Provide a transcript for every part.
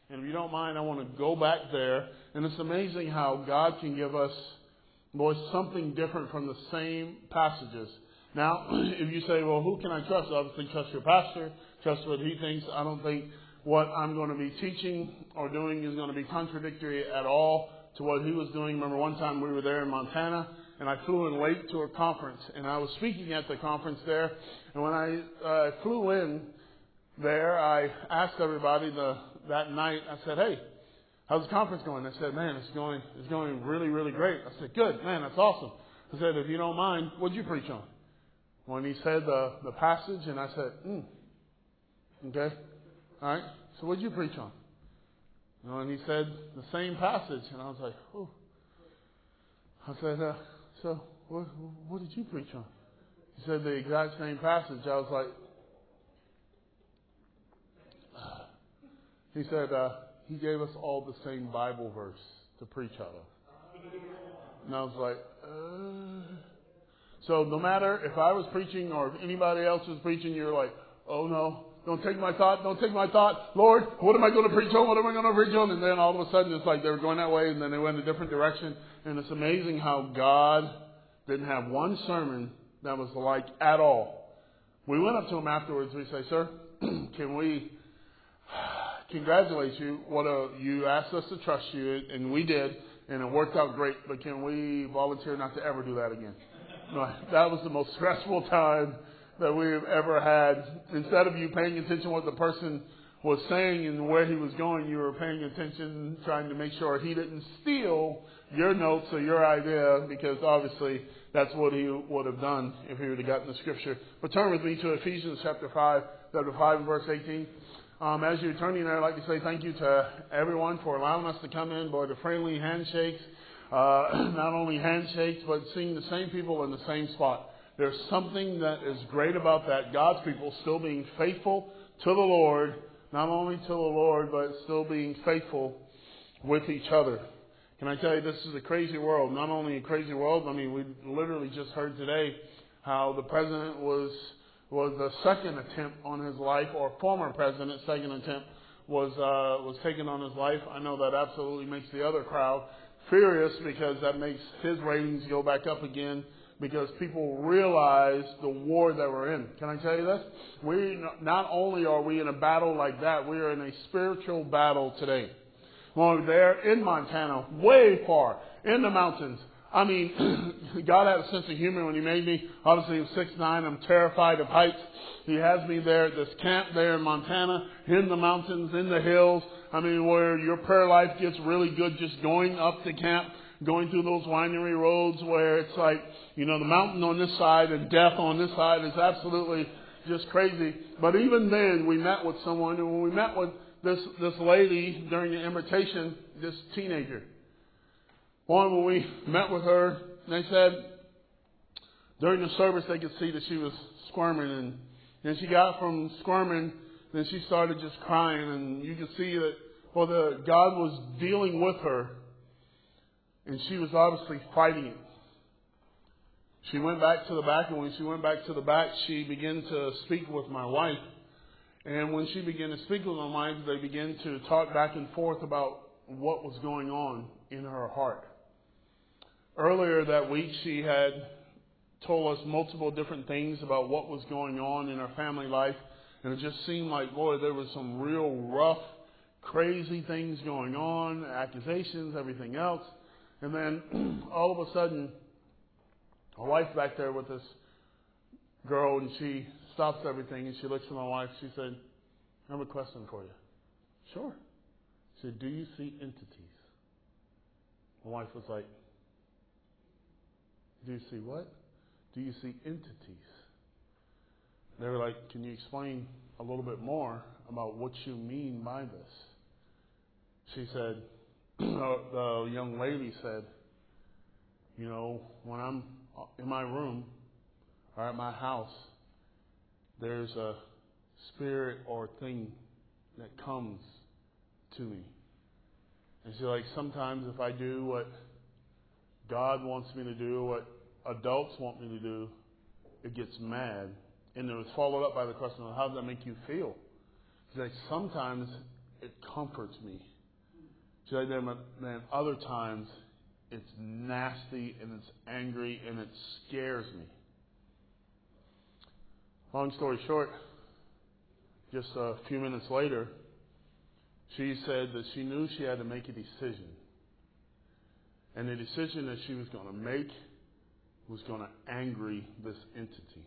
And if you don't mind, I want to go back there. And it's amazing how God can give us, boy, something different from the same passages. Now, if you say, well, who can I trust? Obviously, trust your pastor. Trust what he thinks. I don't think what I'm going to be teaching or doing is going to be contradictory at all to what he was doing. Remember one time we were there in Montana, and I flew in late to a conference. And I was speaking at the conference there. And when I flew in there, I asked everybody that night, I said, hey, how's the conference going? They said, man, it's going really, really great. I said, good, man, that's awesome. I said, if you don't mind, what'd you preach on? When he said the passage, and I said, okay, all right, so what'd you preach on? And he said the same passage, and I was like, oh. I said, so what did you preach on? He said the exact same passage. I was like, he said, he gave us all the same Bible verse to preach out of. And I was like, So no matter if I was preaching or if anybody else was preaching, you're like, oh no, don't take my thought, Lord, what am I going to preach on, And then all of a sudden it's like they were going that way and then they went a different direction. And it's amazing how God didn't have one sermon that was alike at all. We went up to him afterwards, we say, sir, can we congratulate you. You asked us to trust you, and we did, and it worked out great. But can we volunteer not to ever do that again? That was the most stressful time that we've ever had. Instead of you paying attention to what the person was saying and where he was going, you were paying attention, trying to make sure he didn't steal your notes or your idea, because obviously that's what he would have done if he would have gotten the scripture. But turn with me to Ephesians chapter 5 and verse 18. As you're turning there, I'd like to say thank you to everyone for allowing us to come in. Boy, the friendly handshakes, not only handshakes, but seeing the same people in the same spot. There's something that is great about that. God's people still being faithful to the Lord, not only to the Lord, but still being faithful with each other. Can I tell you, this is a crazy world. Not only a crazy world, I mean, we literally just heard today how the president was the second attempt on his life, or former president's second attempt was taken on his life. I know that absolutely makes the other crowd furious, because that makes his ratings go back up again, because people realize the war that we're in. Can I tell you this? Not only are we in a battle like that, we are in a spiritual battle today. Well, there in Montana, way far in the mountains. I mean, God had a sense of humor when he made me. Obviously, I'm 6'9". I'm terrified of heights. He has me there at this camp there in Montana, in the mountains, in the hills. I mean, where your prayer life gets really good just going up to camp, going through those winding roads where it's like, the mountain on this side and death on this side is absolutely just crazy. But even then, we met with someone, and when we met with this lady during the invitation, this teenager. When we met with her, they said during the service they could see that she was squirming, and then she got from squirming, then she started just crying, and you could see that God was dealing with her, and she was obviously fighting it. She went back to the back, and when she went back to the back, she began to speak with my wife. And when she began to speak with my wife, they began to talk back and forth about what was going on in her heart. Earlier that week, she had told us multiple different things about what was going on in her family life. And it just seemed like, boy, there was some real rough, crazy things going on, accusations, everything else. And then all of a sudden, my wife's back there with this girl, and she stops everything, and she looks at my wife. She said, I have a question for you. Sure. She said, do you see entities? My wife was like, do you see what? Do you see entities? They were like, can you explain a little bit more about what you mean by this? She said, the young lady said, when I'm in my room or at my house, there's a spirit or thing that comes to me. And she's like, sometimes if I do what God wants me to do, what adults want me to do, it gets mad. And it was followed up by the question, how does that make you feel? She's like, sometimes it comforts me. She said, then other times it's nasty and it's angry and it scares me. Long story short, just a few minutes later, she said that she knew she had to make a decision. And the decision that she was going to make was going to angry this entity.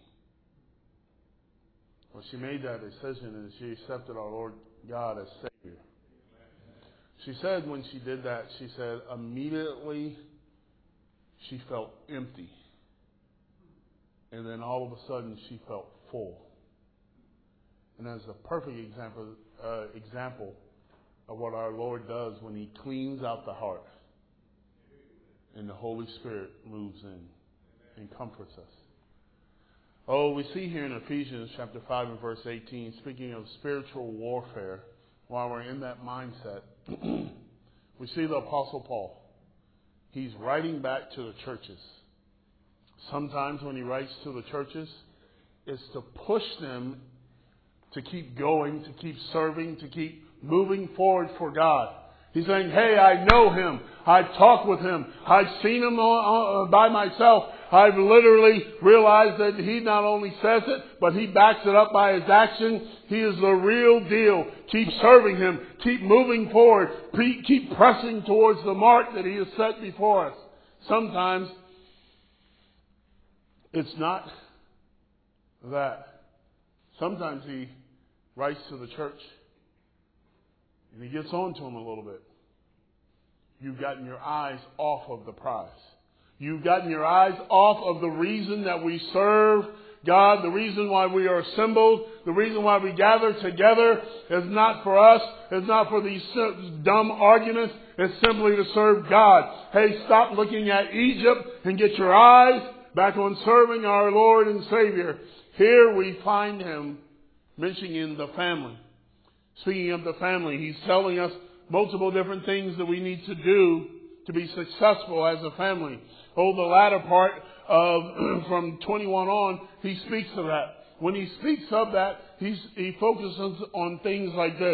Well, she made that decision and she accepted our Lord God as Savior. She said when she did that, she said immediately she felt empty. And then all of a sudden she felt full. And that's a perfect example of what our Lord does when He cleans out the heart and the Holy Spirit moves in and comforts us. Oh, we see here in Ephesians chapter 5 and verse 18, speaking of spiritual warfare, while we're in that mindset, we see the Apostle Paul. He's writing back to the churches. Sometimes when he writes to the churches, it's to push them to keep going, to keep serving, to keep moving forward for God. He's saying, hey, I know Him. I've talked with Him. I've seen Him by myself. I've literally realized that He not only says it, but He backs it up by His action. He is the real deal. Keep serving Him. Keep moving forward. Keep pressing towards the mark that He has set before us. Sometimes it's not that. Sometimes He writes to the church and He gets on to them a little bit. You've gotten your eyes off of the prize. You've gotten your eyes off of the reason that we serve God. The reason why we are assembled. The reason why we gather together is not for us. It's not for these dumb arguments. It's simply to serve God. Hey, stop looking at Egypt and get your eyes back on serving our Lord and Savior. Here we find Him mentioning the family. Speaking of the family, He's telling us multiple different things that we need to do to be successful as a family. Oh, the latter part of from 21 on, He speaks of that. When He speaks of that, He focuses on things like this.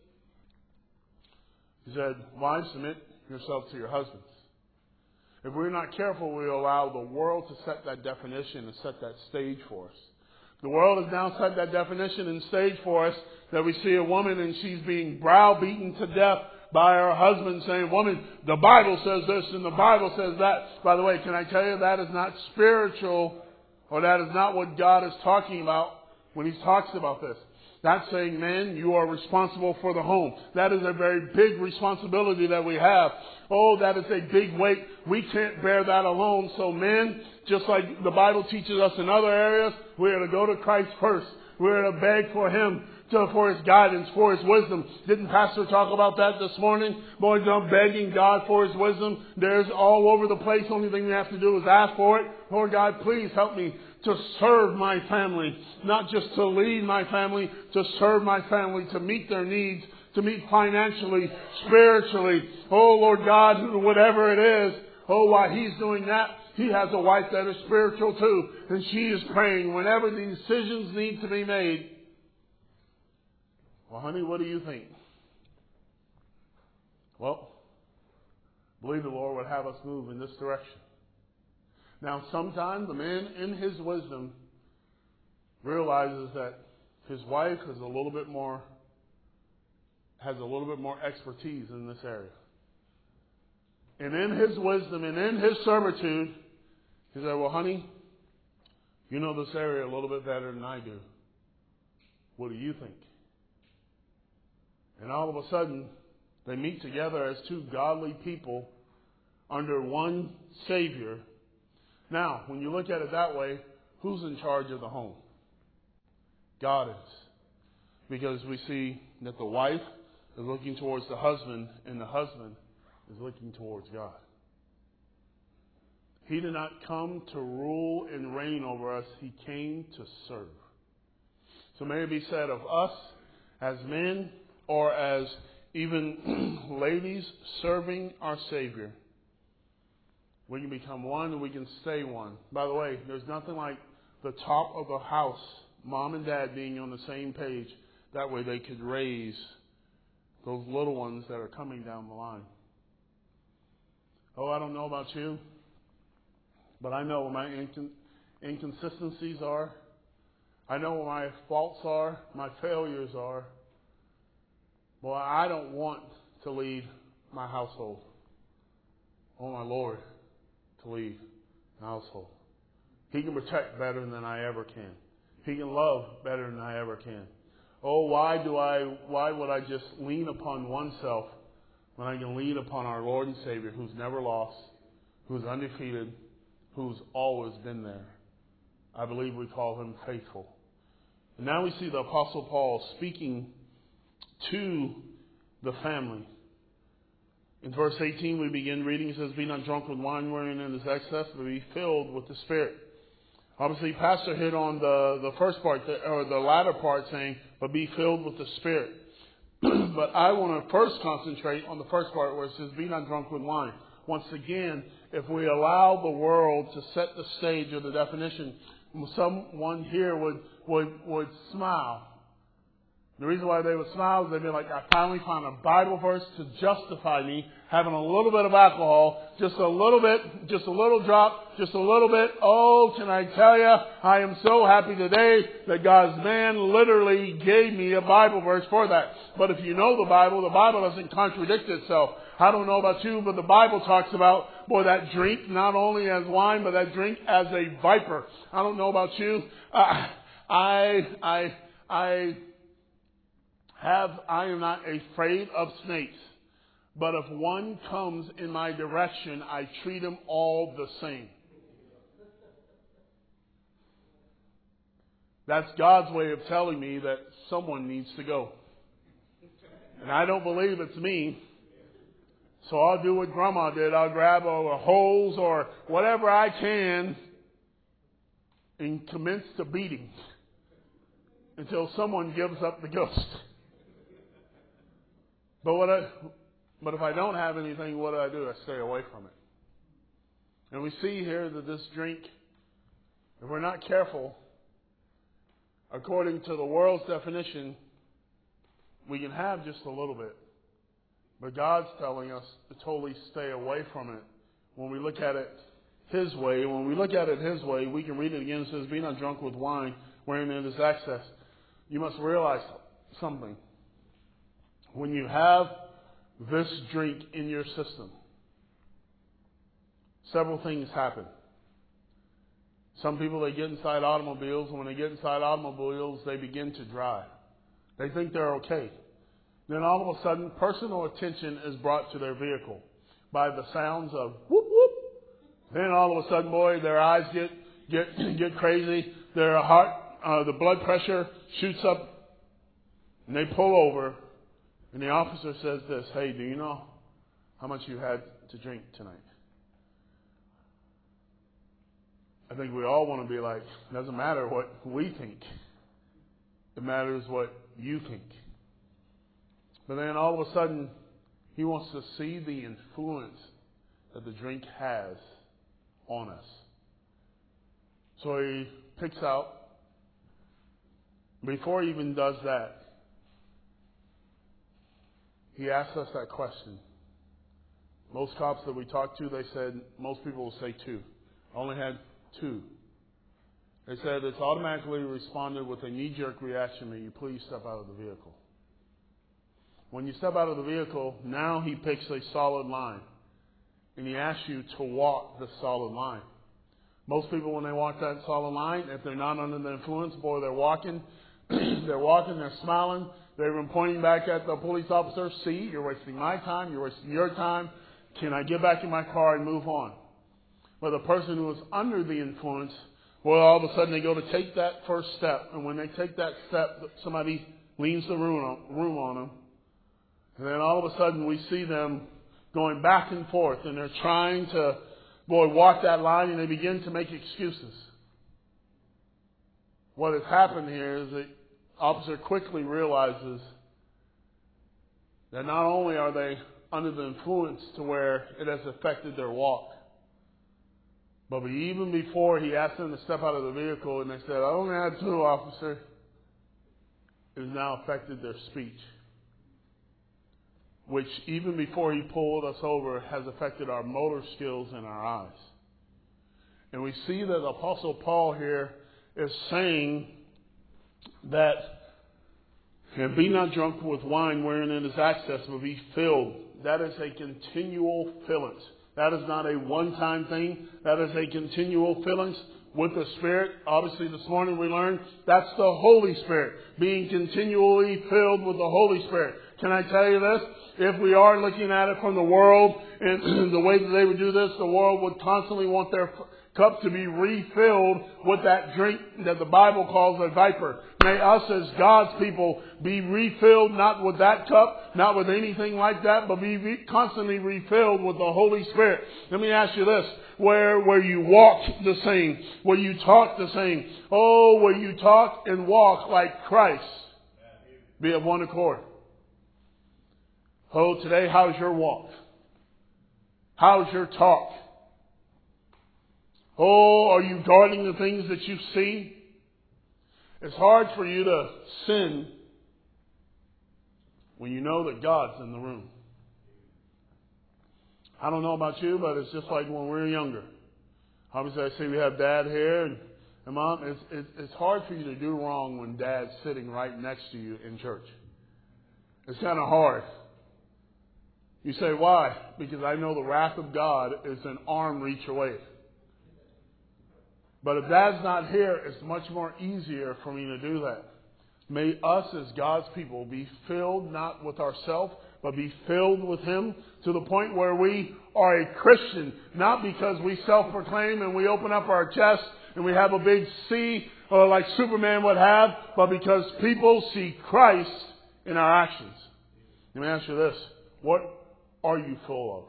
He said, wives, submit yourselves to your husbands. If we're not careful, we allow the world to set that definition and set that stage for us. The world has now set that definition and stage for us that we see a woman and she's being browbeaten to death by her husband saying, woman, the Bible says this and the Bible says that. By the way, can I tell you that is not spiritual, or that is not what God is talking about when He talks about this. That's saying, man, you are responsible for the home. That is a very big responsibility that we have. Oh, that is a big weight. We can't bear that alone. So men, just like the Bible teaches us in other areas, we're to go to Christ first. We're to beg for Him, for His guidance, for His wisdom. Didn't Pastor talk about that this morning? Boy, I'm begging God for His wisdom. There's all over the place. Only thing we have to do is ask for it. Lord God, please help me to serve my family. Not just to lead my family, to serve my family, to meet their needs, to meet financially, spiritually. Oh, Lord God, whatever it is. Oh, while He's doing that, He has a wife that is spiritual too. And she is praying whenever the decisions need to be made. Well, honey, what do you think? Well, I believe the Lord would have us move in this direction. Now, sometimes the man in his wisdom realizes that his wife has a little bit more expertise in this area. And in his wisdom and in his servitude, he said, well, honey, you know this area a little bit better than I do. What do you think? And all of a sudden, they meet together as two godly people under one Savior. Now, when you look at it that way, who's in charge of the home? God is. Because we see that the wife is looking towards the husband, and the husband is looking towards God. He did not come to rule and reign over us. He came to serve. So may it be said of us as men, or as even ladies serving our Savior, we can become one and we can stay one. By the way, there's nothing like the top of the house, mom and dad being on the same page. That way they could raise those little ones that are coming down the line. Oh, I don't know about you, but I know what my inconsistencies are. I know what my faults are, my failures are. Boy, I don't want to lead my household. I want my Lord to lead my household. He can protect better than I ever can. He can love better than I ever can. Oh, why would I just lean upon oneself when I can lean upon our Lord and Savior, who's never lost, who's undefeated, who's always been there? I believe we call him faithful. And now we see the Apostle Paul speaking to the family. In verse 18 we begin reading. It says, "Be not drunk with wine wherein is excess, but be filled with the Spirit." Obviously, Pastor hit on the first part, or the latter part, saying, "But be filled with the Spirit." But I want to first concentrate on the first part where it says, "Be not drunk with wine." Once again, if we allow the world to set the stage of the definition, someone here would smile. The reason why they would smile is they'd be like, "I finally found a Bible verse to justify me having a little bit of alcohol, just a little bit, just a little drop, just a little bit. Oh, can I tell you, I am so happy today that God's man literally gave me a Bible verse for that." But if you know the Bible doesn't contradict itself. I don't know about you, but the Bible talks about, boy, that drink not only as wine, but that drink as a viper. I don't know about you. I am not afraid of snakes, but if one comes in my direction, I treat him all the same. That's God's way of telling me that someone needs to go. And I don't believe it's me. So I'll do what Grandma did. I'll grab a hose or whatever I can and commence the beating until someone gives up the ghost. But if I don't have anything, what do? I stay away from it. And we see here that this drink, if we're not careful, according to the world's definition, we can have just a little bit. But God's telling us to totally stay away from it. When we look at it His way, we can read it again. It says, "Be not drunk with wine, wherein there is excess." You must realize something. When you have this drink in your system, several things happen. Some people, they get inside automobiles, and when they get inside automobiles, they begin to drive. They think they're okay. Then all of a sudden, personal attention is brought to their vehicle by the sounds of whoop whoop. Then all of a sudden, boy, their eyes get crazy. Their heart, the blood pressure shoots up, and they pull over. And the officer says this, "Hey, do you know how much you had to drink tonight?" I think we all want to be like, it doesn't matter what we think. It matters what you think. But then all of a sudden, he wants to see the influence that the drink has on us. So he picks out, before he even does that, he asks us that question. Most cops that we talked to, they said, most people will say 2. I only had 2. They said it's automatically responded with a knee-jerk reaction, "May you please step out of the vehicle." When you step out of the vehicle, now he picks a solid line. And he asks you to walk the solid line. Most people, when they walk that solid line, if they're not under the influence, boy, they're walking, they're smiling. They're even pointing back at the police officer. "See, you're wasting my time. You're wasting your time. Can I get back in my car and move on?" But the person who is under the influence, well, all of a sudden they go to take that first step. And when they take that step, somebody leans the room on them. And then all of a sudden we see them going back and forth. And they're trying to, walk that line, and they begin to make excuses. What has happened here is the officer quickly realizes that not only are they under the influence to where it has affected their walk, but even before he asked them to step out of the vehicle and they said, "I only had 2, officer," it has now affected their speech. which even before he pulled us over has affected our motor skills and our eyes. And we see that the Apostle Paul here is saying that, and be not drunk with wine wherein it is excess, but be filled. That is a continual fillance. That is not a one-time thing. That is a continual fillance with the Spirit. Obviously, this morning we learned that's the Holy Spirit, being continually filled with the Holy Spirit. Can I tell you this? If we are looking at it from the world and the way that they would do this, the world would constantly want their cup to be refilled with that drink that the Bible calls a viper. May us as God's people be refilled not with that cup, not with anything like that, but be constantly refilled with the Holy Spirit. Let me ask you this. Where you walk the same, where you talk the same. Oh, where you talk and walk like Christ. Be of one accord. Oh, today, how's your walk? How's your talk? Oh, are you guarding the things that you see? It's hard for you to sin when you know that God's in the room. I don't know about you, but it's just like when we were younger. Obviously, I see we have Dad here and Mom. It's hard for you to do wrong when Dad's sitting right next to you in church. It's kind of hard. You say, why? Because I know the wrath of God is an arm reach away. But if Dad's not here, it's much more easier for me to do that. May us as God's people be filled not with ourselves, but be filled with Him to the point where we are a Christian, not because we self-proclaim and we open up our chest and we have a big C like Superman would have, but because people see Christ in our actions. Let me ask you this. What are you full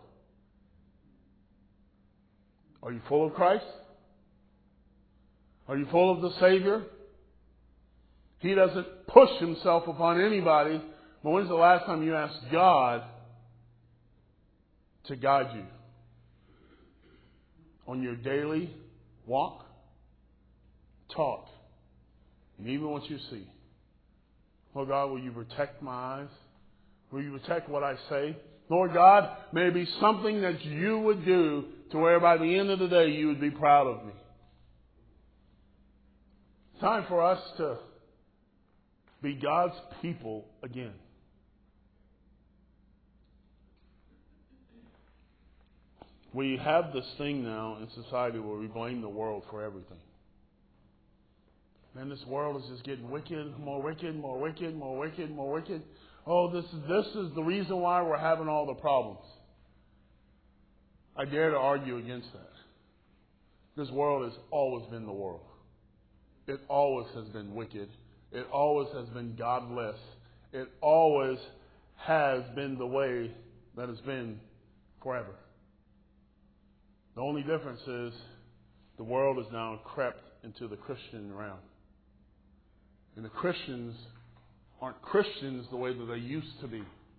of? Are you full of Christ? Are you full of the Savior? He doesn't push Himself upon anybody. But when's the last time you asked God to guide you on your daily walk, talk, and even what you see? Lord God, will you protect my eyes? Will you protect what I say? Lord God, may it be something that you would do to where by the end of the day you would be proud of me. It's time for us to be God's people again. We have this thing now in society where we blame the world for everything. Man, this world is just getting wicked, more wicked, more wicked, more wicked, more wicked. Oh, this is the reason why we're having all the problems. I dare to argue against that. This world has always been the world. It always has been wicked. It always has been godless. It always has been the way that it's been forever. The only difference is the world has now crept into the Christian realm. And the Christians aren't Christians the way that they used to be.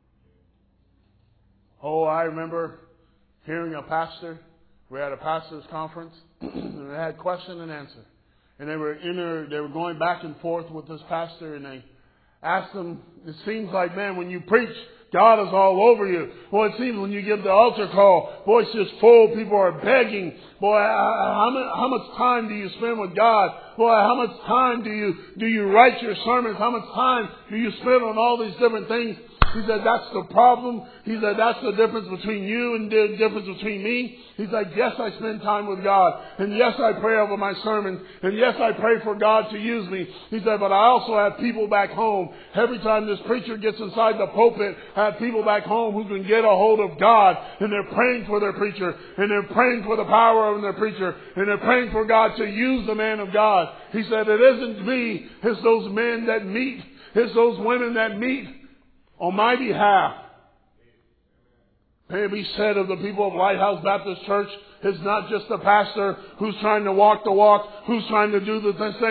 Oh, I remember hearing a pastor. We had a pastor's conference, and they had question and answer. And they were going back and forth with this pastor, and they asked him, it seems like, man, when you preach, God is all over you. Boy, it seems when you give the altar call, boy, it's just full. People are begging. Boy, how much time do you spend with God? Boy, how much time do you write your sermons? How much time do you spend on all these different things? He said, that's the problem. He said, that's the difference between you and the difference between me. He's like, yes, I spend time with God. And yes, I pray over my sermons. And yes, I pray for God to use me. He said, but I also have people back home. Every time this preacher gets inside the pulpit, I have people back home who can get a hold of God. And they're praying for their preacher. And they're praying for the power of their preacher. And they're praying for God to use the man of God. He said, it isn't me. It's those men that meet. It's those women that meet on my behalf. May it be said of the people of Lighthouse Baptist Church, it's not just the pastor who's trying to walk the walk, who's trying to do the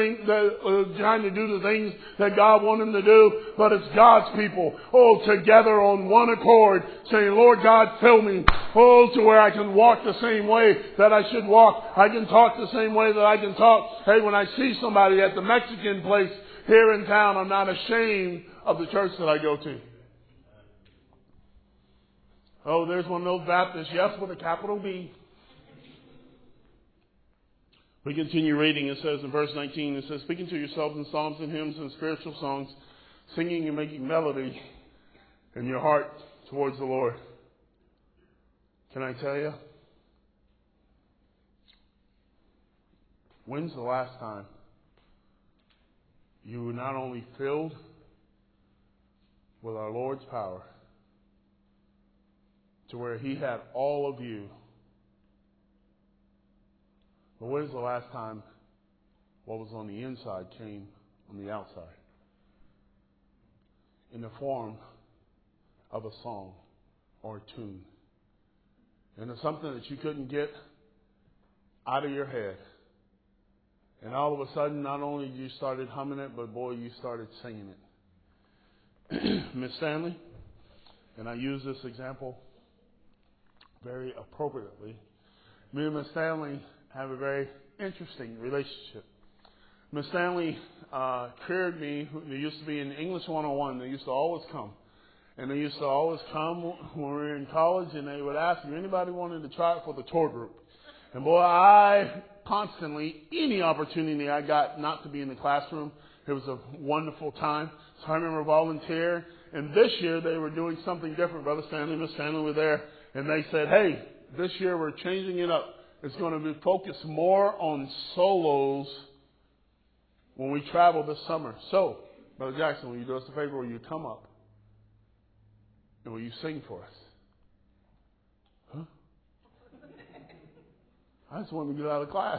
things that God wants him to do, but it's God's people, together on one accord, saying, Lord God, fill me, to where I can walk the same way that I should walk. I can talk the same way that I can talk. Hey, when I see somebody at the Mexican place here in town, I'm not ashamed of the church that I go to. Oh, there's one of those Baptists, yes, with a capital B. We continue reading. It says in verse 19, it says, speaking to yourselves in psalms and hymns and spiritual songs, singing and making melody in your heart towards the Lord. Can I tell you? When's the last time you were not only filled with our Lord's power to where He had all of you, but when's the last time what was on the inside came on the outside in the form of a song or a tune? And it's something that you couldn't get out of your head. And all of a sudden, not only you started humming it, but boy, you started singing it. Miss Stanley, and I use this example very appropriately. Me and Miss Stanley have a very interesting relationship. Miss Stanley carried me. They used to be in English 101. They used to always come. And they used to always come when we were in college, and they would ask if anybody wanted to try it for the tour group. And boy, I constantly, any opportunity I got not to be in the classroom, it was a wonderful time. So I remember volunteering. And this year they were doing something different. Brother Stanley, Miss Stanley were there. And they said, hey, this year we're changing it up. It's going to be focused more on solos when we travel this summer. So, Brother Jackson, will you do us a favor? Will you come up? And will you sing for us? Huh? I just wanted to get out of class.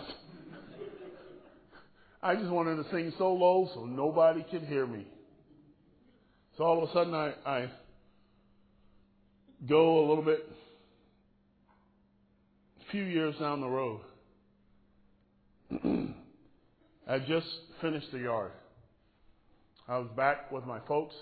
I just wanted to sing so low so nobody could hear me. So all of a sudden I go a little bit, a few years down the road. I just finished the yard. I was back with my folks.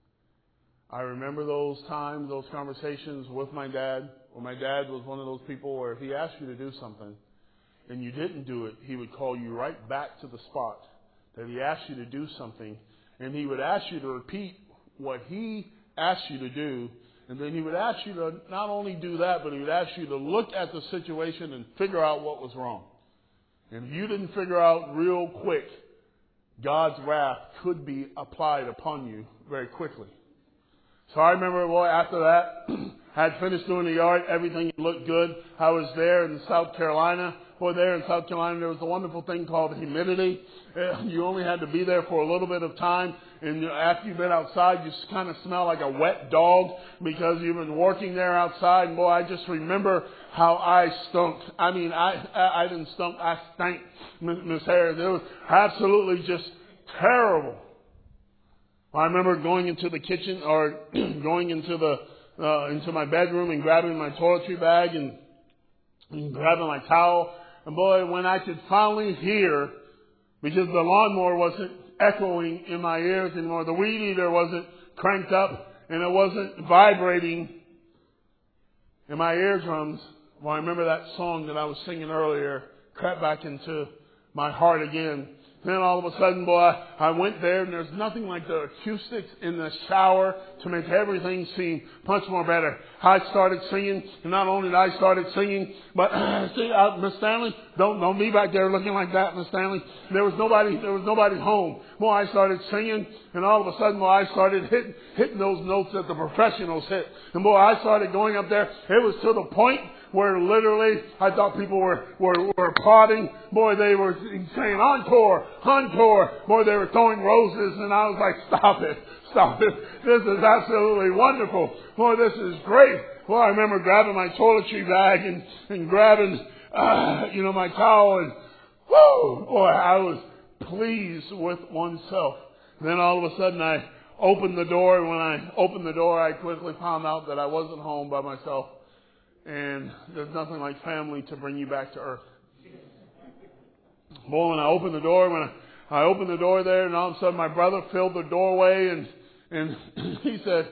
I remember those times, those conversations with my dad, where my dad was one of those people where if he asked you to do something and you didn't do it, he would call you right back to the spot that he asked you to do something, and he would ask you to repeat what he asked you to do, and then he would ask you to not only do that, but he would ask you to look at the situation and figure out what was wrong. And if you didn't figure out real quick, God's wrath could be applied upon you very quickly. So I remember, boy, after that, I had finished doing the yard. Everything looked good. I was there in South Carolina. Boy, there in South Carolina, there was a wonderful thing called humidity. You only had to be there for a little bit of time. And after you've been outside, you just kind of smell like a wet dog because you've been working there outside. And boy, I just remember how I stunk. I mean, I didn't stunk. I stank, Miss Harris. It was absolutely just terrible. I remember going into the kitchen or going into my bedroom and grabbing my toiletry bag and grabbing my towel. And boy, when I could finally hear, because the lawnmower wasn't echoing in my ears anymore, the weed eater wasn't cranked up and it wasn't vibrating in my eardrums. Well, I remember that song that I was singing earlier crept back into my heart again. Then all of a sudden, boy, I went there, and there's nothing like the acoustics in the shower to make everything seem much more better. I started singing, and not only did I started singing, but see, Miss Stanley, don't be back there looking like that, Miss Stanley. There was nobody home. Boy, I started singing, and all of a sudden, boy, I started hitting those notes that the professionals hit. And boy, I started going up there. It was to the point where literally I thought people were applauding. Boy, they were saying, encore, encore. Boy, they were throwing roses, and I was like, stop it. This is absolutely wonderful. Boy, this is great. Well, I remember grabbing my toiletry bag and grabbing, my towel, and whoo, boy, I was pleased with oneself. Then all of a sudden I opened the door, and when I opened the door, I quickly found out that I wasn't home by myself. And there's nothing like family to bring you back to earth. Boy, when I opened the door there, and all of a sudden my brother filled the doorway, and he said,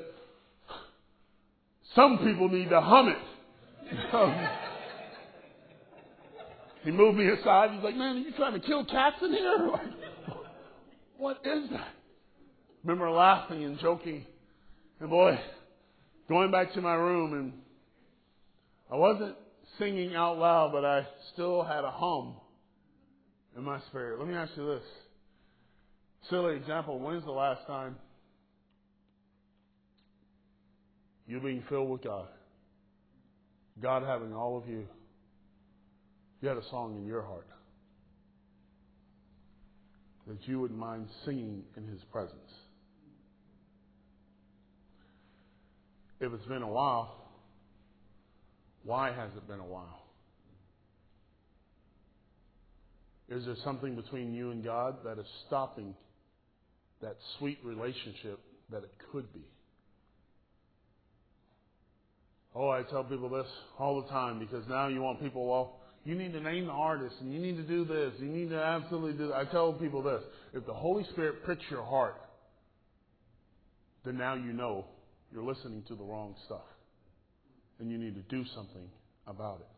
some people need to hum it. He moved me aside. He's like, man, are you trying to kill cats in here? Like, what is that? I remember laughing and joking. And boy, going back to my room and I wasn't singing out loud, but I still had a hum in my spirit. Let me ask you this. Silly example. When's the last time you being filled with God? God having all of you. You had a song in your heart that you wouldn't mind singing in His presence. If it's been a while, why has it been a while? Is there something between you and God that is stopping that sweet relationship that it could be? Oh, I tell people this all the time because now you want people, well, you need to name the artist and you need to do this. You need to absolutely do that. I tell people this. If the Holy Spirit pricks your heart, then now you know you're listening to the wrong stuff. And you need to do something about it.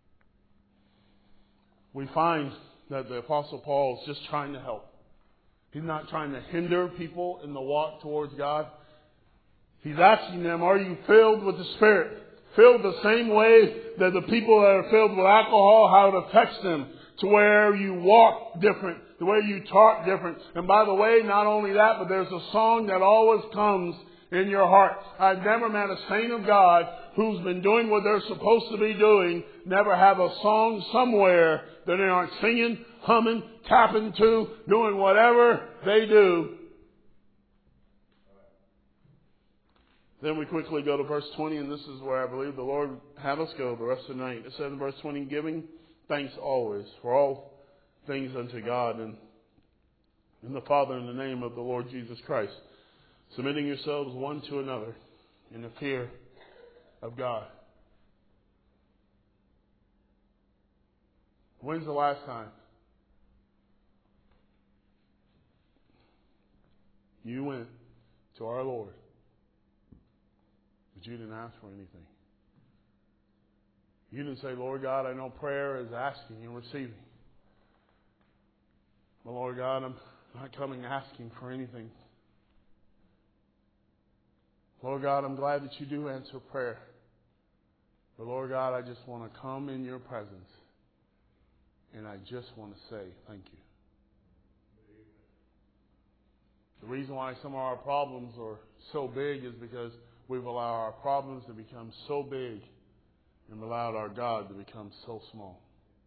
We find that the Apostle Paul is just trying to help. He's not trying to hinder people in the walk towards God. He's asking them, are you filled with the Spirit? Filled the same way that the people that are filled with alcohol, how it affects them, to where you walk different, the way you talk different. And by the way, not only that, but there's a song that always comes in your heart. I've never met a saint of God who's been doing what they're supposed to be doing, never have a song somewhere that they aren't singing, humming, tapping to, doing whatever they do. Then we quickly go to verse 20, and this is where I believe the Lord had us go the rest of the night. It says in verse 20, giving thanks always for all things unto God and the Father in the name of the Lord Jesus Christ, submitting yourselves one to another in the fear of God. When's the last time you went to our Lord, but you didn't ask for anything? You didn't say, Lord God, I know prayer is asking and receiving. But Lord God, I'm not coming asking for anything. Lord God, I'm glad that you do answer prayer. But Lord God, I just want to come in your presence. And I just want to say thank you. The reason why some of our problems are so big is because we've allowed our problems to become so big and allowed our God to become so small.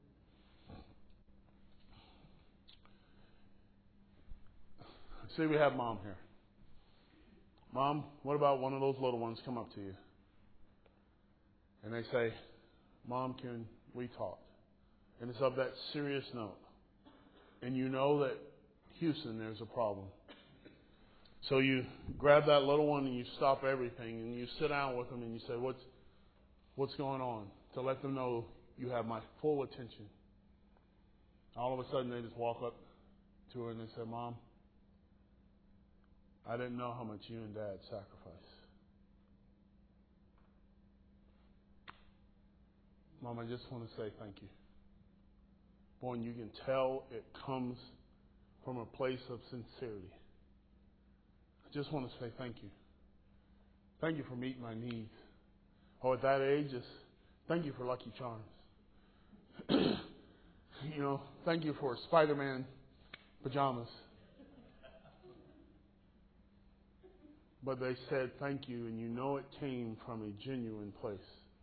See, we have Mom here. Mom, what about one of those little ones come up to you? And they say, Mom, can we talk? And it's of that serious note. And you know that, Houston, there's a problem. So you grab that little one and you stop everything and you sit down with them and you say, what's going on? To let them know you have my full attention. All of a sudden they just walk up to her and they say, Mom, I didn't know how much you and Dad sacrificed. Mom, I just want to say thank you. Boy, and you can tell it comes from a place of sincerity. I just want to say thank you. Thank you for meeting my needs. Oh, at that age, just thank you for Lucky Charms. Thank you for Spider-Man pajamas. But they said thank you, and you know it came from a genuine place.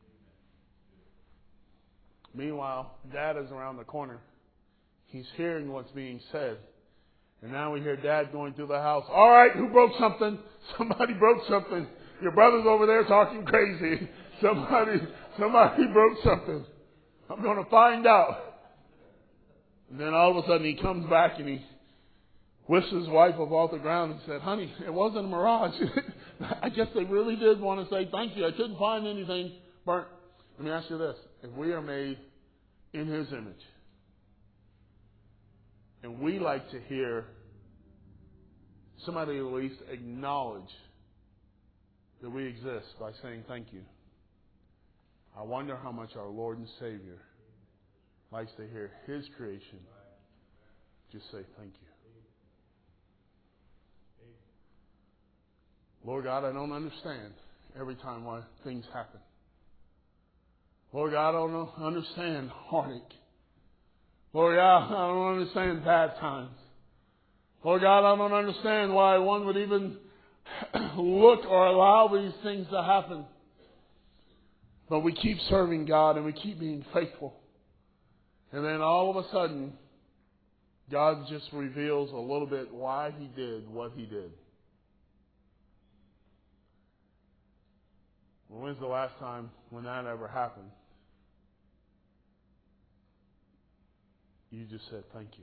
Meanwhile, Dad is around the corner. He's hearing what's being said. And now we hear Dad going through the house. All right, who broke something? Somebody broke something. Your brother's over there talking crazy. Somebody broke something. I'm going to find out. And then all of a sudden he comes back and he whisks his wife up off the ground and said, honey, it wasn't a mirage. I guess they really did want to say thank you. I couldn't find anything burnt. Let me ask you this. If we are made in His image, and we like to hear somebody at least acknowledge that we exist by saying thank you, I wonder how much our Lord and Savior likes to hear His creation just say thank you. Lord God, I don't understand every time why things happen. Lord God, I don't understand heartache. Lord God, I don't understand bad times. Lord God, I don't understand why one would even look or allow these things to happen. But we keep serving God and we keep being faithful. And then all of a sudden, God just reveals a little bit why He did what He did. Well, when's the last time when that ever happened? You just said thank you.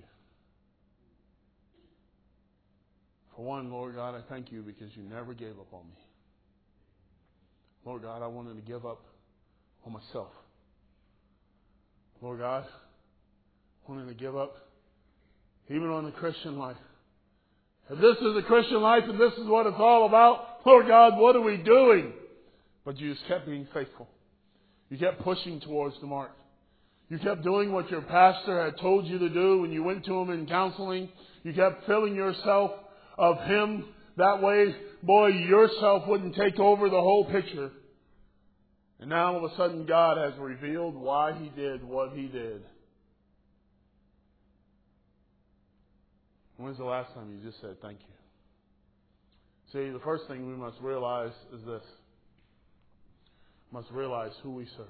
For one, Lord God, I thank you because you never gave up on me. Lord God, I wanted to give up on myself. Lord God, I wanted to give up even on the Christian life. If this is the Christian life and this is what it's all about, Lord God, what are we doing? But you just kept being faithful. You kept pushing towards the mark. You kept doing what your pastor had told you to do when you went to him in counseling. You kept filling yourself of him. That way, boy, yourself wouldn't take over the whole picture. And now all of a sudden God has revealed why He did what He did. When's the last time you just said thank you? See, the first thing we must realize is this. We must realize who we serve.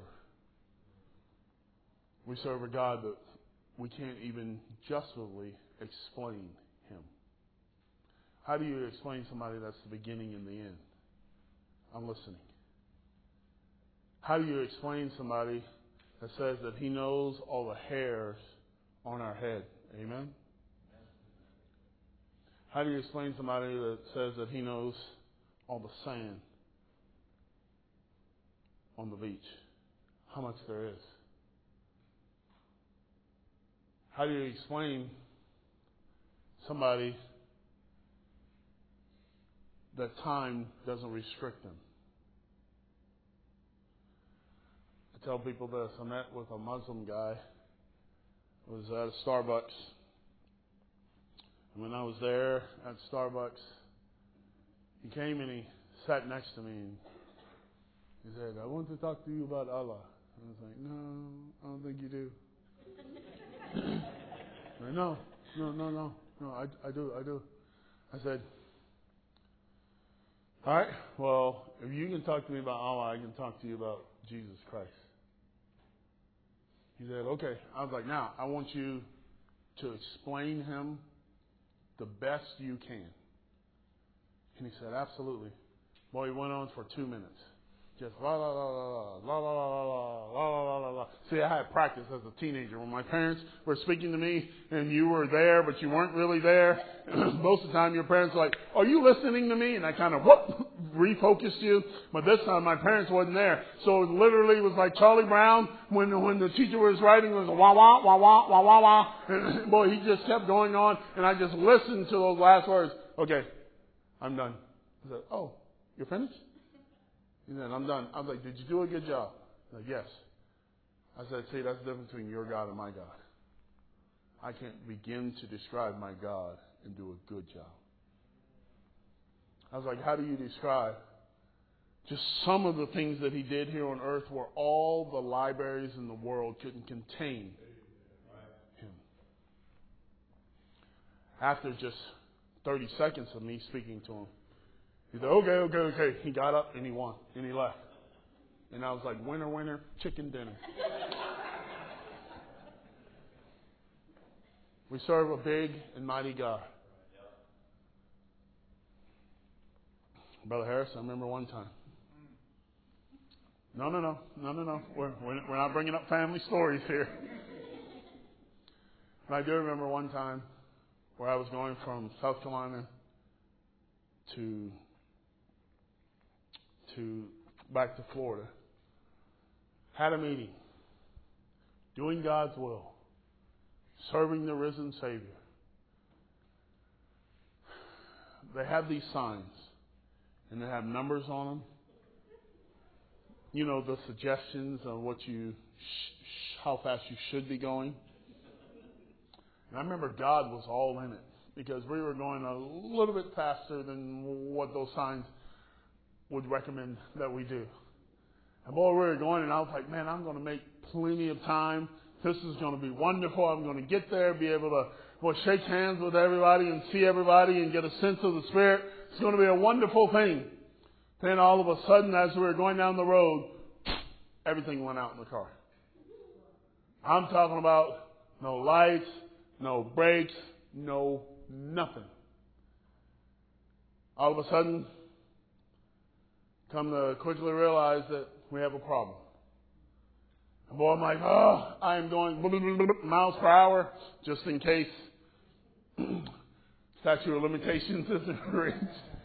We serve a God that we can't even justly explain Him. How do you explain somebody that's the beginning and the end? I'm listening. How do you explain somebody that says that He knows all the hairs on our head? Amen? How do you explain somebody that says that He knows all the sand on the beach? How much there is? How do you explain somebody that time doesn't restrict them? I tell people this. I met with a Muslim guy. I was at a Starbucks. And when I was there at Starbucks, he came and he sat next to me and he said, I want to talk to you about Allah. I was like, no, I don't think you do. No, I do. I said, all right, well, if you can talk to me about Allah, I can talk to you about Jesus Christ. He said, okay. I was like, now, I want you to explain Him the best you can. And he said, absolutely. Boy, he went on for 2 minutes. Just la la la la la la la la la la la la. See, I had practice as a teenager when my parents were speaking to me, and you were there, but you weren't really there. Most of the time, your parents were like, "Are you listening to me?" And I kind of refocused you. But this time, my parents wasn't there, so it literally was like Charlie Brown when the teacher was writing. It was a wah wah wah wah wah wah wah. And boy, he just kept going on, and I just listened to those last words. Okay, I'm done. I said, "Oh, you're finished?" He said, I'm done. I was like, did you do a good job? He said, yes. I said, see, that's the difference between your God and my God. I can't begin to describe my God and do a good job. I was like, how do you describe just some of the things that He did here on earth where all the libraries in the world couldn't contain Him? After just 30 seconds of me speaking to him, he said, okay. He got up and he won. And he left. And I was like, winner, chicken dinner. We serve a big and mighty God. Brother Harris, I remember one time. No. We're not bringing up family stories here. But I do remember one time where I was going from South Carolina to back to Florida. Had a meeting. Doing God's will. Serving the risen Savior. They have these signs. And they have numbers on them. You know, the suggestions on what you, how fast you should be going. And I remember God was all in it. Because we were going a little bit faster than what those signs would recommend that we do. And boy, we were going, and I was like, man, I'm going to make plenty of time. This is going to be wonderful. I'm going to get there, be able to shake hands with everybody and see everybody and get a sense of the Spirit. It's going to be a wonderful thing. Then all of a sudden, as we were going down the road, everything went out in the car. I'm talking about no lights, no brakes, no nothing. All of a sudden, come to quickly realize that we have a problem. And boy, I'm like, I am going miles per hour just in case statute of limitations isn't reached.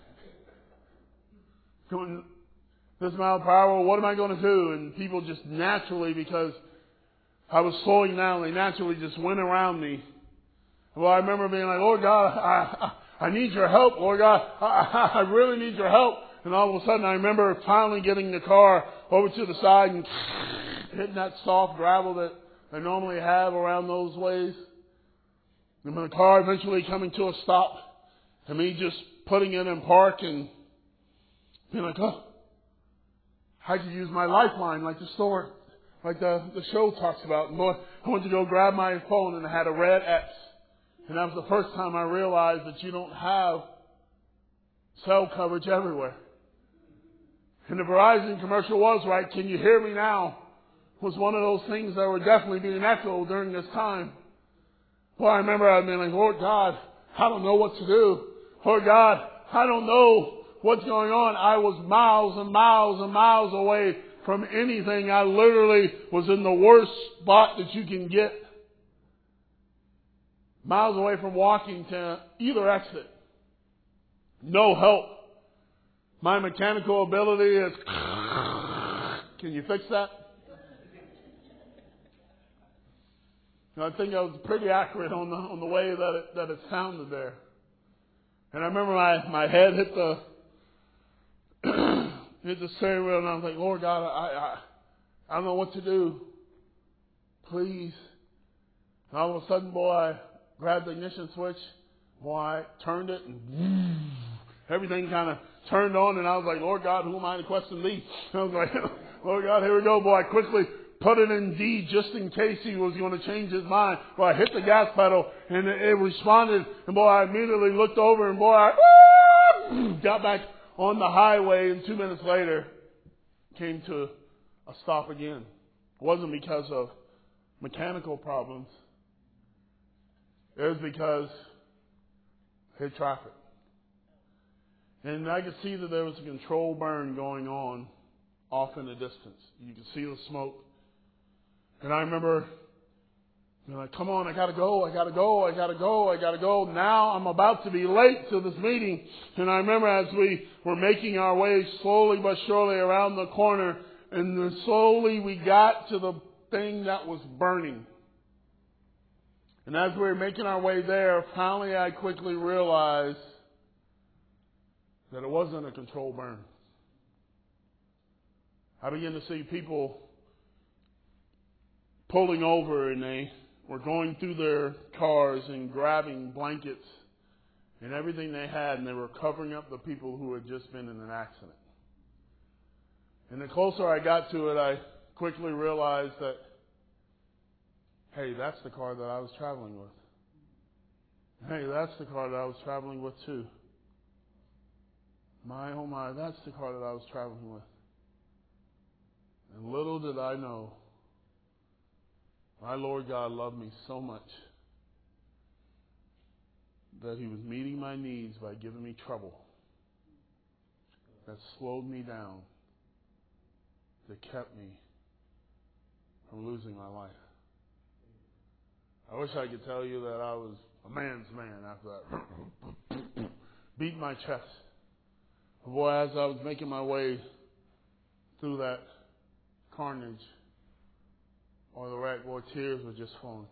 Going this mile per hour, what am I going to do? And people just naturally, because I was slowing down, they naturally just went around me. Well, I remember being like, Lord God, I need your help. Lord God, I really need your help. And all of a sudden, I remember finally getting the car over to the side and hitting that soft gravel that I normally have around those ways. And the car eventually coming to a stop, and me just putting it in park and being like, I could use my lifeline like the store, like the show talks about. And boy, I went to go grab my phone, and I had a red X. And that was the first time I realized that you don't have cell coverage everywhere. And the Verizon commercial was right, can you hear me now? Was one of those things that were definitely being echoed during this time. Well, I remember I being like, Lord God, I don't know what to do. Lord God, I don't know what's going on. I was miles and miles and miles away from anything. I literally was in the worst spot that you can get. Miles away from walking to either exit. No help. My mechanical ability is... Can you fix that? I think I was pretty accurate on the way that it sounded there. And I remember my head hit the hit the steering wheel, and I was like, Lord God, I don't know what to do. Please. And all of a sudden, boy, I grabbed the ignition switch. Boy, I turned it, and everything kind of turned on, and I was like, Lord God, who am I to question thee? And I was like, Lord God, here we go. Boy, I quickly put it in D just in case he was going to change his mind. Boy, I hit the gas pedal, and it responded, and boy, I immediately looked over, and boy, I got back on the highway, and 2 minutes later, came to a stop again. It wasn't because of mechanical problems. It was because I hit traffic. And I could see that there was a control burn going on off in the distance. You could see the smoke. And I remember being like, come on, I gotta go. Now I'm about to be late to this meeting. And I remember as we were making our way slowly but surely around the corner, and then slowly we got to the thing that was burning. And as we were making our way there, finally I quickly realized that it wasn't a controlled burn. I began to see people pulling over, and they were going through their cars and grabbing blankets and everything they had, and they were covering up the people who had just been in an accident. And the closer I got to it, I quickly realized that, hey, that's the car that I was traveling with. Hey, that's the car that I was traveling with too. My, oh my, that's the car that I was traveling with. And little did I know, my Lord God loved me so much that He was meeting my needs by giving me trouble that slowed me down, that kept me from losing my life. I wish I could tell you that I was a man's man after that. Beat my chest. Boy, as I was making my way through that carnage or the wreck, boy, tears were just flowing.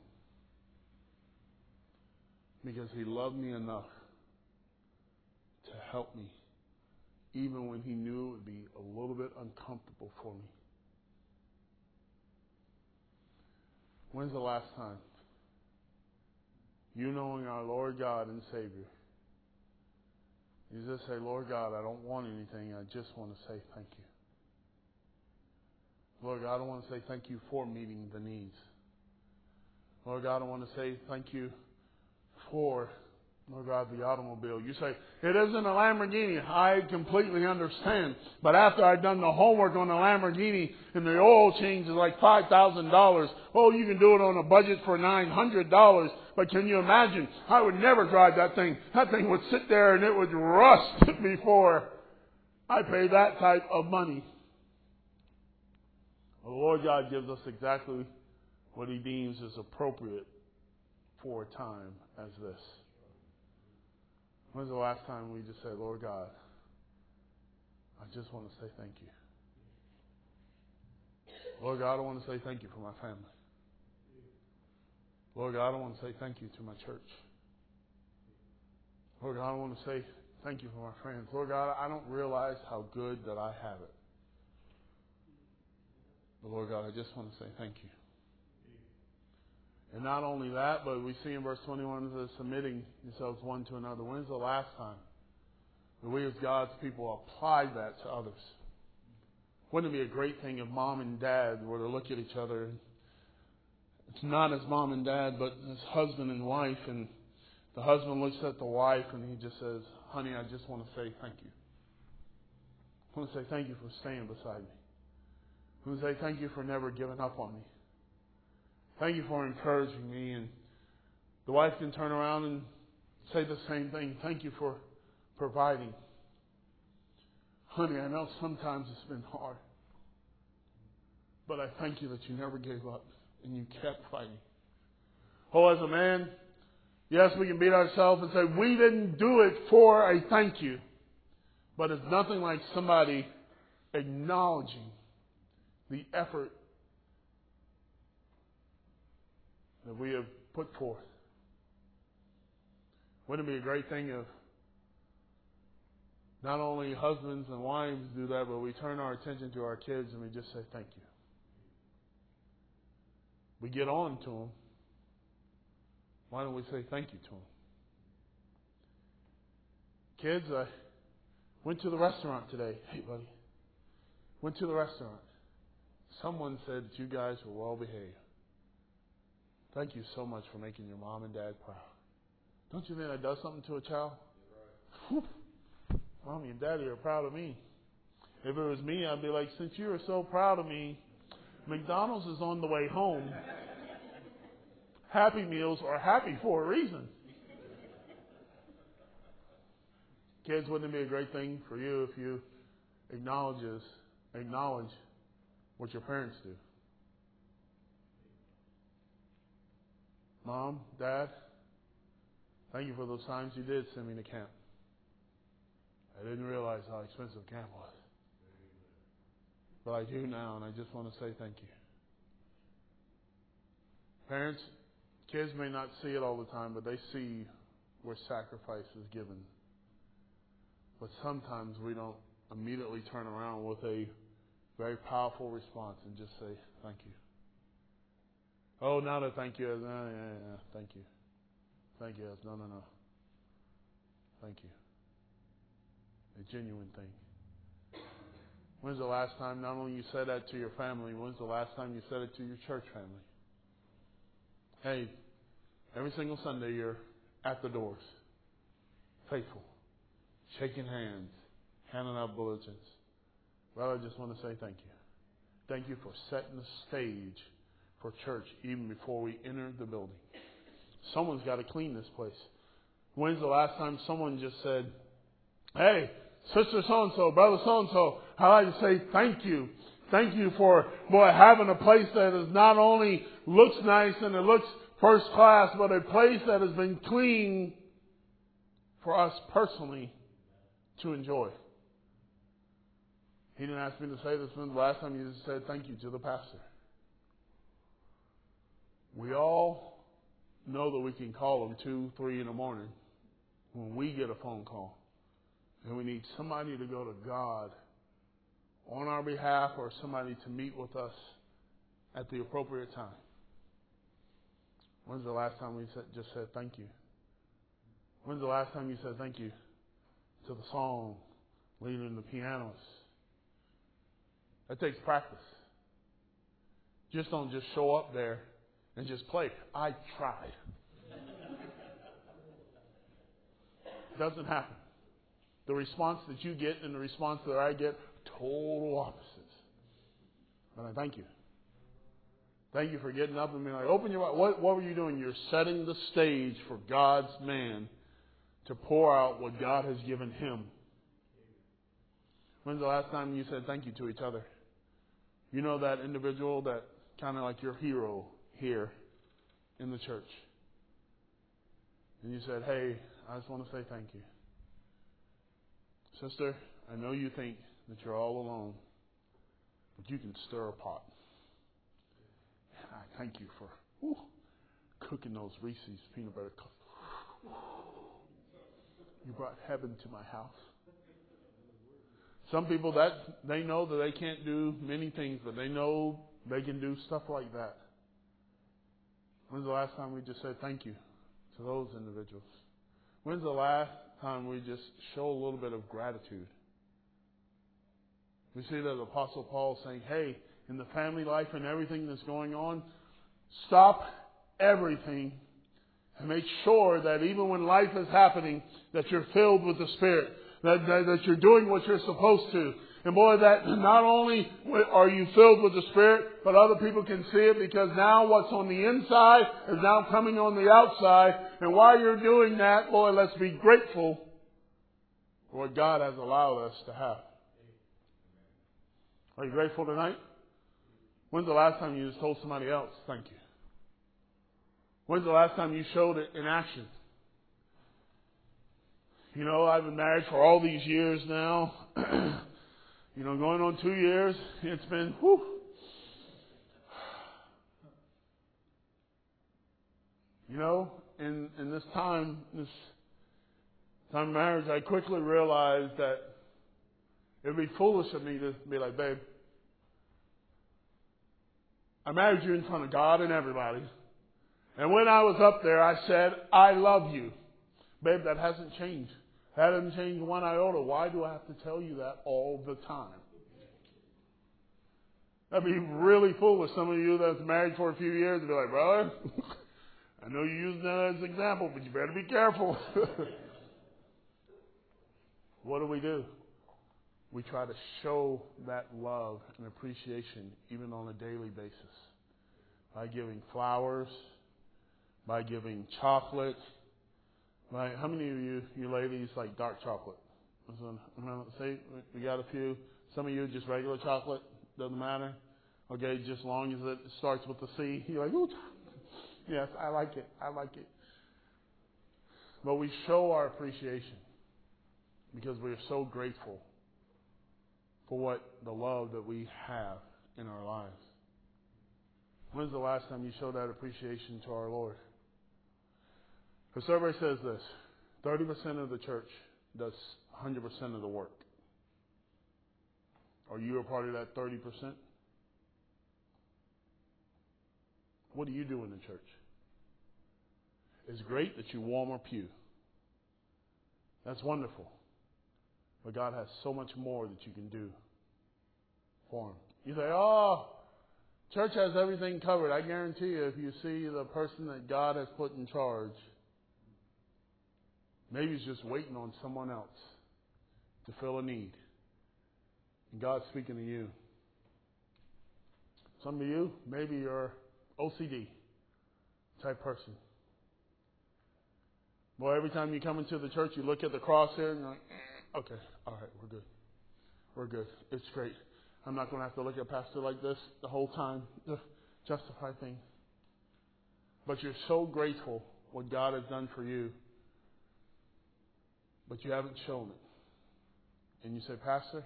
Because He loved me enough to help me, even when He knew it would be a little bit uncomfortable for me. When's the last time you, knowing our Lord God and Savior, you just say, Lord God, I don't want anything. I just want to say thank you. Lord God, I want to say thank you for meeting the needs. Lord God, I want to say thank you for, Lord God, the automobile. You say, it isn't a Lamborghini. I completely understand. But after I've done the homework on the Lamborghini and the oil change is like $5,000, oh, you can do it on a budget for $900. But can you imagine? I would never drive that thing. That thing would sit there and it would rust before I pay that type of money. The Lord God gives us exactly what He deems is appropriate for a time as this. When's the last time we just said, Lord God, I just want to say thank you. Lord God, I want to say thank you for my family. Lord God, I want to say thank you to my church. Lord God, I want to say thank you for my friends. Lord God, I don't realize how good that I have it. But Lord God, I just want to say thank you. And not only that, but we see in verse 21 that submitting yourselves one to another. When's the last time that we as God's people applied that to others? Wouldn't it be a great thing if mom and dad were to look at each other? It's not as mom and dad, but as husband and wife. And the husband looks at the wife and he just says, honey, I just want to say thank you. I want to say thank you for staying beside me. I want to say thank you for never giving up on me. Thank you for encouraging me. And the wife can turn around and say the same thing. Thank you for providing. Honey, I know sometimes it's been hard. But I thank you that you never gave up and you kept fighting. Oh, as a man, yes, we can beat ourselves and say, we didn't do it for a thank you. But it's nothing like somebody acknowledging the effort that we have put forth. Wouldn't it be a great thing if not only husbands and wives do that, but we turn our attention to our kids and we just say thank you. We get on to them. Why don't we say thank you to them? Kids, I went to the restaurant today. Hey, buddy. Went to the restaurant. Someone said that you guys were well behaved. Thank you so much for making your mom and dad proud. Don't you think that does something to a child? Right. Mommy and Daddy are proud of me. If it was me, I'd be like, since you are so proud of me, McDonald's is on the way home. Happy Meals are happy for a reason. Kids, wouldn't it be a great thing for you if you acknowledge what your parents do? Mom, Dad, thank you for those times you did send me to camp. I didn't realize how expensive camp was. But I do now, and I just want to say thank you. Parents, kids may not see it all the time, but they see where sacrifice is given. But sometimes we don't immediately turn around with a very powerful response and just say thank you. Oh, not a thank you. Thank you. Thank you. No. Thank you. A genuine thing. When's the last time not only you said that to your family, when's the last time you said it to your church family? Hey, every single Sunday you're at the doors, faithful, shaking hands, handing out bulletins. Well, I just want to say thank you. Thank you for setting the stage for church even before we enter the building. Someone's got to clean this place. When's the last time someone just said, hey, sister so-and-so, brother so-and-so, I'd like to say thank you. Thank you for, having a place that is not only looks nice and it looks first class, but a place that has been clean for us personally to enjoy. He didn't ask me to say this. When's the last time you just said thank you to the pastor? We all know that we can call them 2, 3 in the morning when we get a phone call. And we need somebody to go to God on our behalf or somebody to meet with us at the appropriate time. When's the last time we just said thank you? When's the last time you said thank you to the song leader and the pianist? That takes practice. Just don't just show up there and just play. I tried. It doesn't happen. The response that you get and the response that I get, total opposites. But I thank you. Thank you for getting up and being like, open your mouth. What were you doing? You're setting the stage for God's man to pour out what God has given him. When's the last time you said thank you to each other? You know that individual that kind of like your hero here in the church. And you said, hey, I just want to say thank you. Sister, I know you think that you're all alone, but you can stir a pot. And I thank you for cooking those Reese's peanut butter cups. You brought heaven to my house. Some people that they know that they can't do many things, but they know they can do stuff like that. When's the last time we just said thank you to those individuals? When's the last time we just show a little bit of gratitude? We see that the Apostle Paul saying, hey, in the family life and everything that's going on, stop everything and make sure that even when life is happening, that you're filled with the Spirit, that you're doing what you're supposed to. And boy, that not only are you filled with the Spirit, but other people can see it, because now what's on the inside is now coming on the outside. And while you're doing that, boy, let's be grateful for what God has allowed us to have. Are you grateful tonight? When's the last time you just told somebody else, thank you? When's the last time you showed it in action? You know, I've been married for all these years now. Going on 2 years. It's been, in this time of marriage, I quickly realized that it would be foolish of me to be like, babe, I married you in front of God and everybody. And when I was up there, I said, I love you. Babe, that hasn't changed. That hasn't changed one iota. Why do I have to tell you that all the time? That'd be really foolish. Some of you that's married for a few years would be like, brother, I know you're using that as an example, but you better be careful. What do? We try to show that love and appreciation even on a daily basis by giving flowers, by giving chocolate. Right? How many of you ladies like dark chocolate? See, we got a few. Some of you just regular chocolate. Doesn't matter. Okay, just as long as it starts with the C. You're like, ooh, yes, I like it. I like it. But we show our appreciation because we are so grateful for what the love that we have in our lives. When's the last time you showed that appreciation to our Lord? The survey says this: 30% of the church does 100% of the work. Are you a part of that 30%? What do you do in the church? It's great that you warm a pew. That's wonderful. But God has so much more that you can do for Him. You say, oh, church has everything covered. I guarantee you, if you see the person that God has put in charge, maybe He's just waiting on someone else to fill a need. And God's speaking to you. Some of you, maybe you're OCD type person. Boy, every time you come into the church, you look at the cross here and you're like, okay, all right, we're good. We're good. It's great. I'm not going to have to look at Pastor like this the whole time to justify things. But you're so grateful what God has done for you, but you haven't shown it. And you say, Pastor,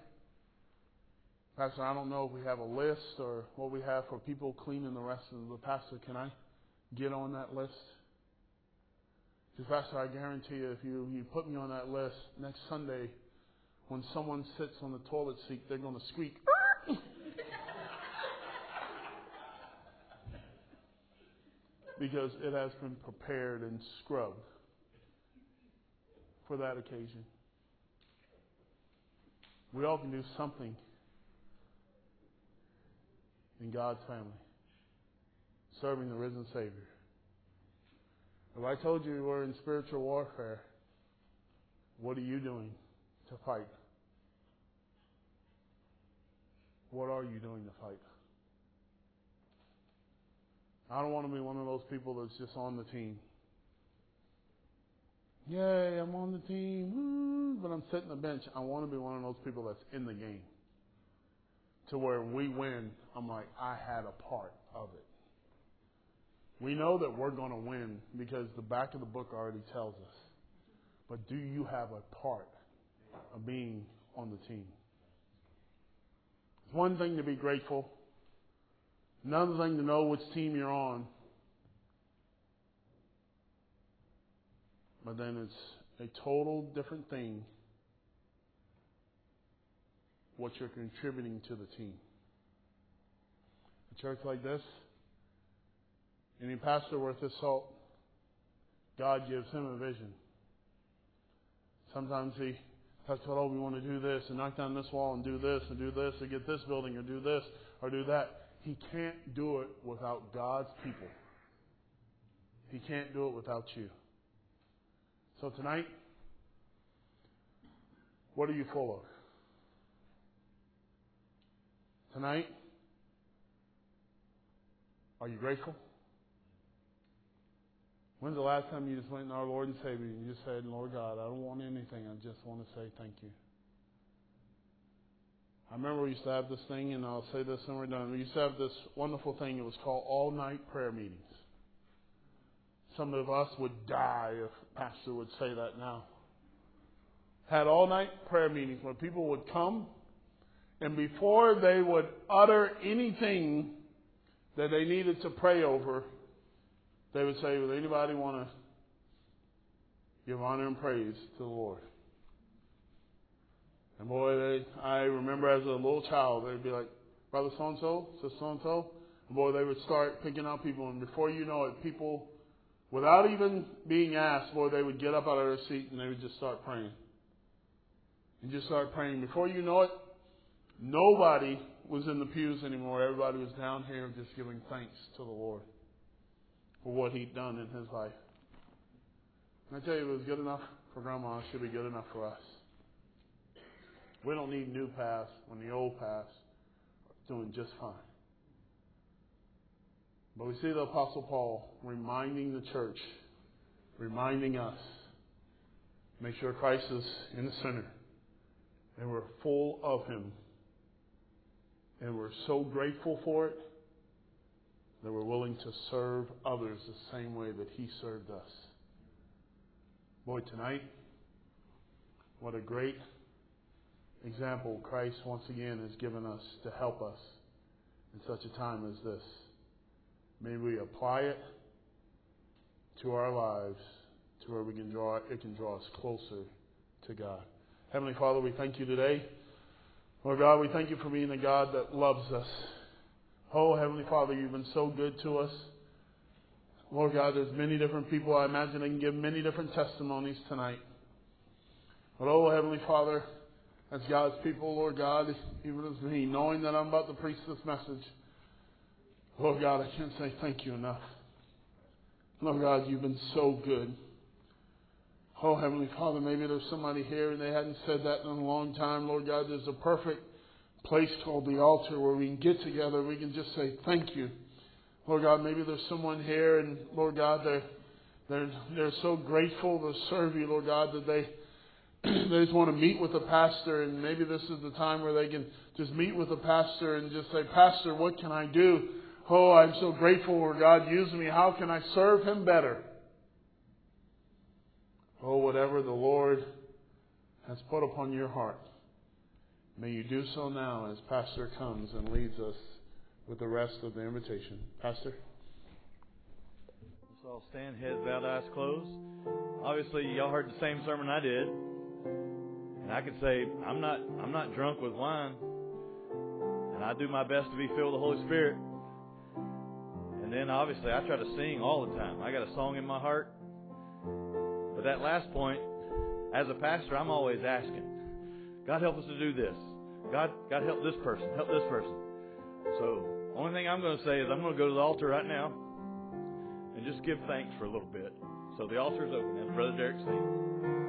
I don't know if we have a list or what we have for people cleaning the rest of the pastor. Can I get on that list? Because, Pastor, I guarantee you, if you put me on that list, next Sunday, when someone sits on the toilet seat, they're going to squeak. Because it has been prepared and scrubbed for that occasion. We all can do something in God's family. serving the risen Savior. If I told you we're in spiritual warfare, what are you doing to fight? What are you doing to fight? I don't want to be one of those people that's just on the team. Yay, I'm on the team, woo, but I'm sitting on the bench. I want to be one of those people that's in the game. To where we win, I'm like, I had a part of it. We know that we're going to win because the back of the book already tells us. But do you have a part of being on the team? It's one thing to be grateful. Another thing to know which team you're on. But then it's a total different thing what you're contributing to the team. A church like this, any pastor worth his salt, God gives him a vision. Sometimes he talks about, we want to do this and knock down this wall and do this or get this building or do this or do that. He can't do it without God's people. He can't do it without you. So tonight, what are you full of? Tonight, are you grateful? When's the last time you just went to our Lord and Savior and you just said, Lord God, I don't want anything. I just want to say thank you. I remember we used to have this thing, and I'll say this and we're done. We used to have this wonderful thing. It was called all-night prayer meetings. Some of us would die if a pastor would say that now. Had all-night prayer meetings where people would come, and before they would utter anything that they needed to pray over, they would say, would anybody want to give honor and praise to the Lord? And boy, I remember as a little child, they'd be like, Brother so-and-so, Sister so-and-so. And boy, they would start picking out people. And before you know it, people, without even being asked, boy, they would get up out of their seat and they would just start praying. And just start praying. Before you know it, nobody was in the pews anymore. Everybody was down here just giving thanks to the Lord for what He'd done in His life. And I tell you, if it was good enough for Grandma, it should be good enough for us. We don't need new paths when the old paths are doing just fine. But we see the Apostle Paul reminding the church, reminding us, make sure Christ is in the center. And we're full of Him. And we're so grateful for it that we're willing to serve others the same way that He served us. Boy, tonight, what a great example Christ once again has given us to help us in such a time as this. May we apply it to our lives to where we can it can draw us closer to God. Heavenly Father, we thank you today. Lord God, we thank you for being a God that loves us. Oh, Heavenly Father, you've been so good to us. Lord God, there's many different people. I imagine they can give many different testimonies tonight. But oh, Heavenly Father, as God's people, Lord God, even as me, knowing that I'm about to preach this message, Lord God, I can't say thank you enough. Lord God, you've been so good. Oh, Heavenly Father, maybe there's somebody here and they hadn't said that in a long time. Lord God, there's a perfect place called the altar where we can get together. We can just say thank you. Lord God, maybe there's someone here and Lord God, they're so grateful to serve you, Lord God, that they just want to meet with the pastor, and maybe this is the time where they can just meet with the pastor and just say, Pastor, what can I do? Oh, I'm so grateful where God used me. How can I serve Him better? Oh, whatever the Lord has put upon your heart, may you do so now as Pastor comes and leads us with the rest of the invitation. Pastor? So I'll stand, heads bowed, eyes closed. Obviously, y'all heard the same sermon I did. And I could say, I'm not drunk with wine. And I do my best to be filled with the Holy Spirit. And then, obviously, I try to sing all the time. I got a song in my heart. But that last point, as a pastor, I'm always asking, God, help us to do this. God help this person. Help this person. So Only thing I'm going to say is I'm going to go to the altar right now and just give thanks for a little bit. So the altar is open, as Brother Derek sings.